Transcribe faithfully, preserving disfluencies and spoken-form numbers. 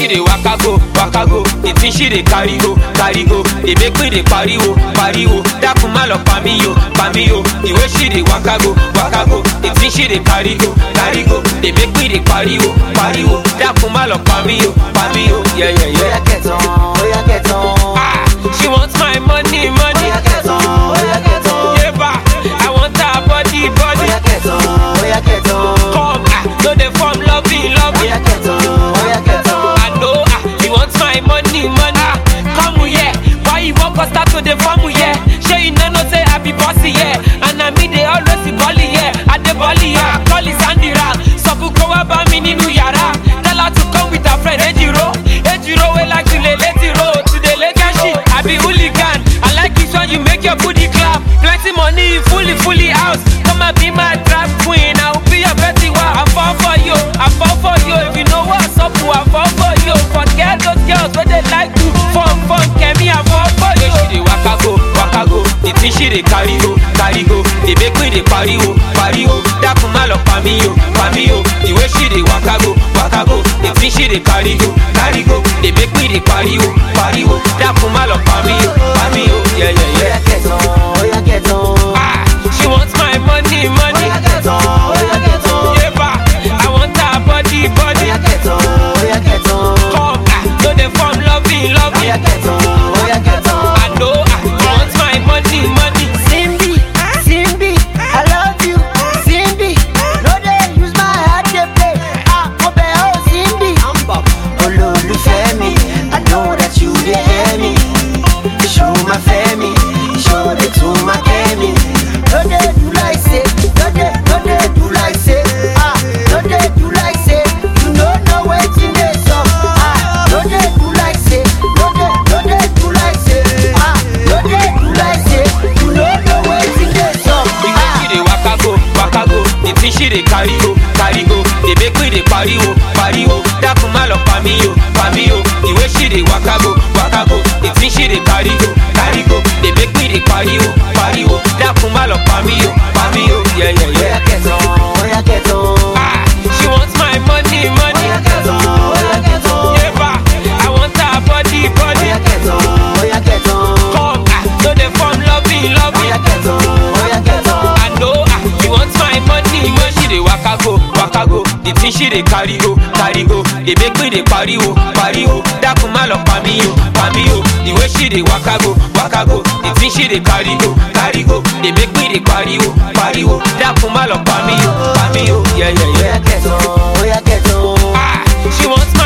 she dey waka go, waka go. The thing she dey carry go, carry go. They make me dey pariwo, pariwo. Dákun má lọ pa mí yo, pa mí yo. The way she dey waka go, waka go. The thing she dey carry go, carry go. They make me dey pariwo, pariwo. Dákun má lọ pa mí yo, pa mí yo. Yeah, yeah, yeah. Oya get on, oya get on. Ah, she wants my money, money. Oya get on, oya get on. Yeah, ba. I want her body, body. Oya get on, oya get on. Come, ah, no dey form loving, loving. Oya get on, oya get on. I know, ah, he wants my money, money. Ah, come here, why you walk us start to the farm, yeah? Sure you know, no say I be bossy, yeah. And I mean they always be bolly, yeah. At the bolly, yeah. Call it Sandira. So who go about me in Yara? Tell her to come with her friend Ejiro. Ejiro we like to lay let it roll. To the legacy, I be hooligan. I like it when you make your booty clap. Plenty money, fully, fully house. Come and be my trap queen. I'll be a Betty Wa. I fall for you, I fall for you. If you know what's up, I fall for you. Forget those girls where they like to fun, fun. Can me I fall for you. She dey waka go, waka go. The thing she dey carry go, carry go. They make me dey pariwo, pariwo. Dákun má lọ pa mí yo, pa mí yo. The way she dey waka go, waka go. The thing she dey carry go, carry go. They make me dey pariwo, pariwo. Dákun má lọ pa mí yo, pa mí yo. Yeah, yeah, yeah. Oya get on, oya get on. Ah, she wants my money, money. Oya get on, oya get on. Yeah, ba. I want her body, body. Oya get on, oya get on. Come, ah, no dey form loving, loving. Oya get on, oya get on. I know, ah, she wants my money, money. Simbi, Simbi, I love you, Simbi. No dey use my heart to play. Ah, obe oh Simbi. Olólùfẹ́ mi, I know that you dey hear me. Show my family, show the to my kemi. No dey do like say, no dey, no dey do like say. Ah, no dey do like say. You no know wetin dey sup. Ah, no dey do like say, no dey, no dey do like say. Ah, no dey do like say. You no know wetin dey sup. The way she dey waka go, waka go. The thing she dey carry go, carry go. They make me dey pariwo, pariwo. Dákun má lọ pa mí yo, pa mí yo. The way she dey waka go, waka go. The thing she dey carry go, carry go. They make me dey pariwo, pariwo. Dákun má lọ pa mí yo, pa mí yo. Yeah, yeah, yeah. Oya get on, oya get on. Ah, she wants my money, money. Oya get on, oya get on. Yeah, ba. I want her body, body. Oya get on, oya get on. Come, ah, no dey form loving, loving. Oya get on, oya get on. I know, ah, she wants my money. When she dey waka go, waka go. The thing she dey carry go, carry go. They make me dey pariwo, pariwo. Dákun má lọ pa mí yo, pa mí yo. The way she dey waka go, waka go. The thing she dey carry go, carry go. They make me dey pariwo, pariwo. Dákun má lọ pa mí yo, pa mí yo. Yeah, yeah, yeah. Oya get on, oya get on. Ah, she wants my